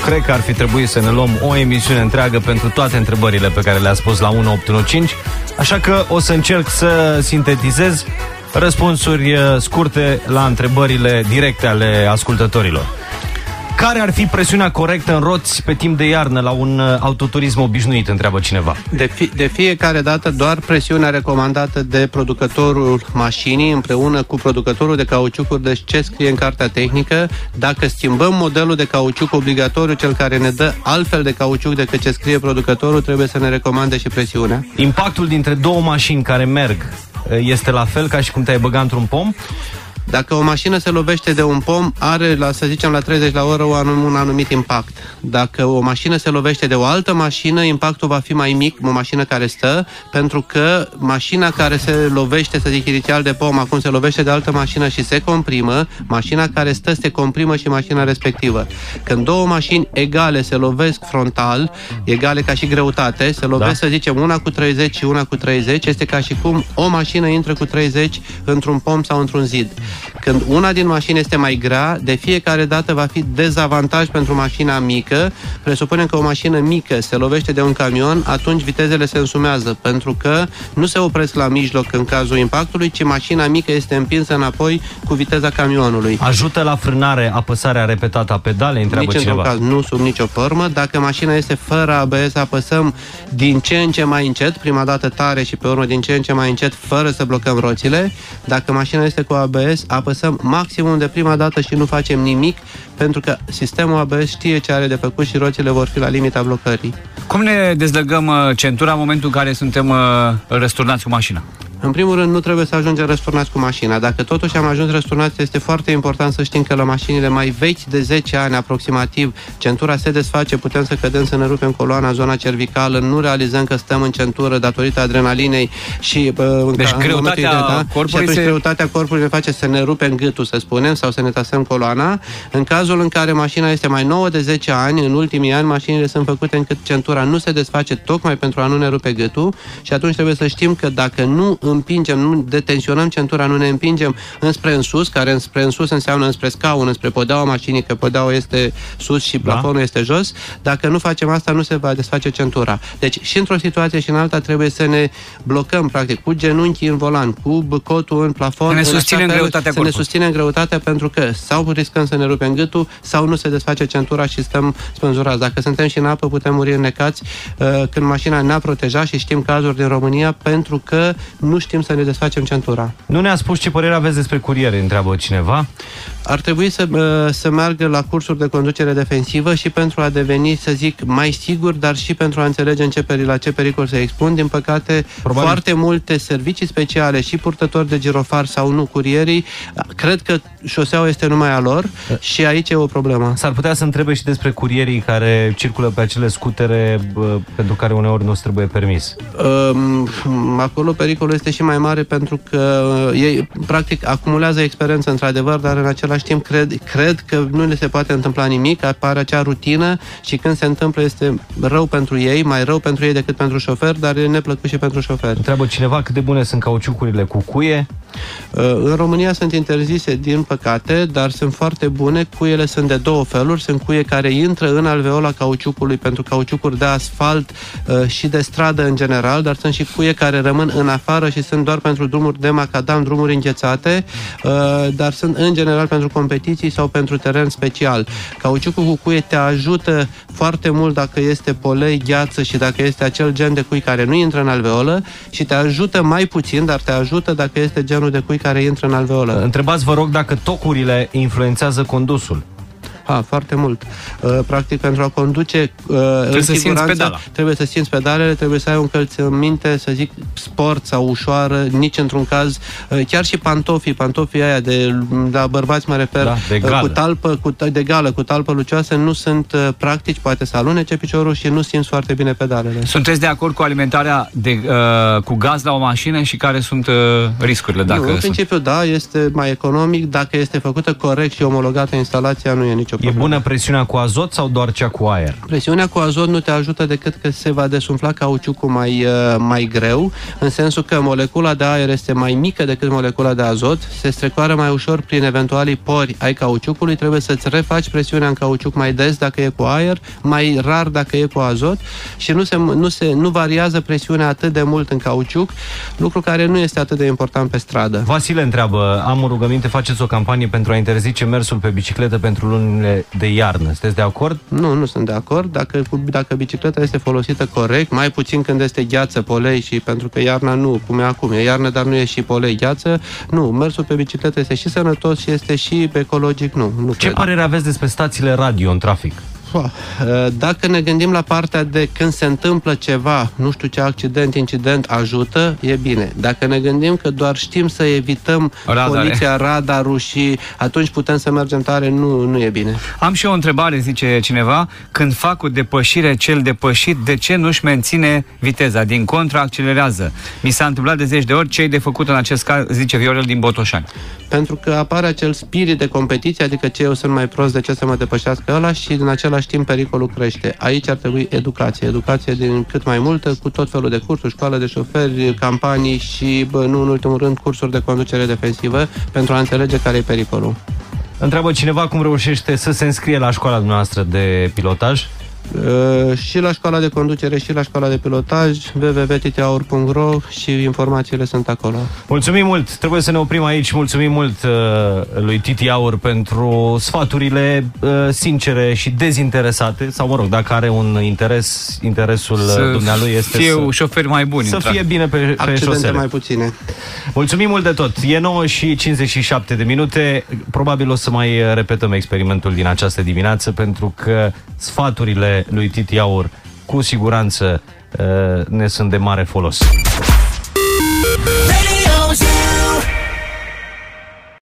cred că ar fi trebuit să ne luăm o emisiune întreagă pentru toate întrebările pe care le-a spus la 1815, așa că o să încerc să sintetizez răspunsuri scurte la întrebările directe ale ascultătorilor. Care ar fi presiunea corectă în roți pe timp de iarnă la un autoturism obișnuit, întreabă cineva? De fiecare dată doar presiunea recomandată de producătorul mașinii împreună cu producătorul de cauciucuri. Deci ce scrie în cartea tehnică? Dacă schimbăm modelul de cauciuc obligatoriu, cel care ne dă altfel de cauciuc decât ce scrie producătorul, trebuie să ne recomande și presiunea. Impactul dintre două mașini care merg este la fel ca și cum te-ai băga într-un pom? Dacă o mașină se lovește de un pom, are, să zicem, la 30 la oră un anumit impact. Dacă o mașină se lovește de o altă mașină, impactul va fi mai mic, o mașină care stă, pentru că mașina care se lovește, să zic, inițial de pom, acum se lovește de altă mașină și se comprimă, mașina care stă se comprimă și mașina respectivă. Când două mașini egale se lovesc frontal, egale ca și greutate, se lovesc, să zicem, una cu 30 și una cu 30, este ca și cum o mașină intră cu 30 într-un pom sau într-un zid. Când una din mașini este mai grea, de fiecare dată va fi dezavantaj pentru mașina mică. Presupunem că o mașină mică se lovește de un camion, atunci vitezele se însumează, pentru că nu se opresc la mijloc în cazul impactului, ci mașina mică este împinsă înapoi cu viteza camionului. Ajută la frânare apăsarea repetată a pedalei, întreabă cineva? Nici într-un caz, nu, sub nicio formă. Dacă mașina este fără ABS, apăsăm din ce în ce mai încet, prima dată tare și pe urmă din ce în ce mai încet, fără să blocăm roțile. Dacă mașina este cu ABS, apăsăm maximum de prima dată și nu facem nimic, pentru că sistemul ABS știe ce are de făcut și roțile vor fi la limita blocării. Cum ne dezlegăm centura în momentul în care suntem răsturnați cu mașina? În primul rând, nu trebuie să ajungem răsturnați cu mașina. Dacă totuși am ajuns răsturnați, este foarte important să știm că la mașinile mai vechi de 10 ani aproximativ, centura se desface, putem să cădem, să ne rupem coloana, zona cervicală, nu realizăm că stăm în centură datorită adrenalinei și deci greutatea corpului și greutatea corpului ne face să ne rupem gâtul, să spunem, sau să ne tasăm coloana. În cazul în care mașina este mai nouă de 10 ani, în ultimii ani, mașinile sunt făcute încât centura nu se desface tocmai pentru a nu ne rupe gâtul și atunci trebuie să știm că dacă nu împingem, nu detensionăm centura, nu ne împingem înspre în sus, care înspre în sus înseamnă înspre scaun, înspre podeaua mașinii, că podeaua este sus și plafonul este jos. Dacă nu facem asta, nu se va desface centura. Deci și într-o situație și în alta trebuie să ne blocăm, practic, cu genunchii în volan, cu cotul în plafon, ne susținem greutatea să ne susținem greutatea, pentru că sau riscăm să ne rupem gâtul, sau nu se desface centura și stăm spânzurați. Dacă suntem și în apă, putem muri înnecați când mașina ne-a protejat și știm cazuri din România, pentru că nu știm să ne desfacem centura. Nu ne-a spus ce părere aveți despre curiere, întreabă cineva. Ar trebui să meargă la cursuri de conducere defensivă și pentru a deveni, să zic, mai sigur, dar și pentru a înțelege la ce pericol se expun. Din păcate, foarte multe servicii speciale și purtători de girofar sau nu, curierii, cred că șoseaua este numai a lor și aici e o problemă. S-ar putea să întrebe și despre curierii care circulă pe acele scutere pentru care uneori nu trebuie permis. Acolo pericolul este și mai mare, pentru că ei practic acumulează experiență într-adevăr, dar în același timp cred că nu le se poate întâmpla nimic, apare acea rutină și când se întâmplă este rău pentru ei, mai rău pentru ei decât pentru șofer, dar e neplăcut și pentru șofer. Întreabă cineva cât de bune sunt cauciucurile cu cuie. În România sunt interzise, din păcate, dar sunt foarte bune. Cuiele sunt de două feluri. Sunt cuie care intră în alveola cauciucului pentru cauciucuri de asfalt și de stradă în general, dar sunt și cuie care rămân în afară și sunt doar pentru drumuri de macadam, drumuri înghețate, dar sunt în general pentru competiții sau pentru teren special. Cauciucul cu cuie te ajută foarte mult dacă este polei, gheață și dacă este acel gen de cui care nu intră în alveolă, și te ajută mai puțin, dar te ajută dacă este genul de cui care intră în alveolă. Întrebați, vă rog, dacă tocurile influențează condusul. Foarte mult. Practic, pentru a conduce trebuie să simți pedala. Trebuie să simți pedalele, trebuie să ai o încălțăminte, să zic, sport sau ușoară, nici într-un caz. Chiar și pantofii aia de la bărbați, mă refer, cu talpă, de gală, cu talpă lucioasă, nu sunt practici, poate să alunece piciorul și nu simți foarte bine pedalele. Sunteți de acord cu alimentarea cu gaz la o mașină și care sunt riscurile? În principiu, da, este mai economic. Dacă este făcută corect și omologată instalația, nu e nicio problemă. E bună presiunea cu azot sau doar cea cu aer? Presiunea cu azot nu te ajută decât că se va desumfla cauciucul mai greu, în sensul că molecula de aer este mai mică decât molecula de azot, se strecoară mai ușor prin eventualii pori ai cauciucului, trebuie să-ți refaci presiunea în cauciuc mai des dacă e cu aer, mai rar dacă e cu azot și nu variază presiunea atât de mult în cauciuc, lucru care nu este atât de important pe stradă. Vasile întreabă, am o rugăminte, faceți o campanie pentru a interzice mersul pe bicicletă pentru lunile de iarnă. Sunteți de acord? Nu sunt de acord. Dacă bicicleta este folosită corect, mai puțin când este gheață, polei și pentru că iarna nu, cum e acum, e iarnă, dar nu e și polei, gheață, nu, mersul pe bicicletă este și sănătos și este și ecologic, nu Ce cred. părere aveți despre stațiile radio în trafic? Dacă ne gândim la partea de când se întâmplă ceva, nu știu ce accident, incident, ajută, e bine. Dacă ne gândim că doar știm să evităm poliția, radarul și atunci putem să mergem tare, nu e bine. Am și o întrebare, zice cineva, când fac o depășire, cel depășit, de ce nu-și menține viteza? Din contra, accelerează. Mi s-a întâmplat de 10 de ori, ce-i de făcut în acest caz, zice Viorel din Botoșani. Pentru că apare acel spirit de competiție, adică ce eu sunt mai prost, de ce să mă depășească ăla și în același timp pericolul crește. Aici ar trebui educație din cât mai multă, cu tot felul de cursuri, școală de șoferi, campanii și, nu în ultimul rând, cursuri de conducere defensivă pentru a înțelege care e pericolul. Întreabă cineva cum reușește să se înscrie la școala dumneavoastră de pilotaj. Și la școala de conducere și la școala de pilotaj, www.titiaur.ro și informațiile sunt acolo. Mulțumim mult! Trebuie să ne oprim aici. Mulțumim mult lui Titi Aur pentru sfaturile sincere și dezinteresate, sau mă rog, dacă are un interes, interesul dumnealui este să fie șoferi mai buni. Să fie bine pe șosele. Mai puține. Mulțumim mult de tot! E 9:57 de minute. Probabil o să mai repetăm experimentul din această dimineață, pentru că sfaturile lui Titi Aur cu siguranță ne sunt de mare folos.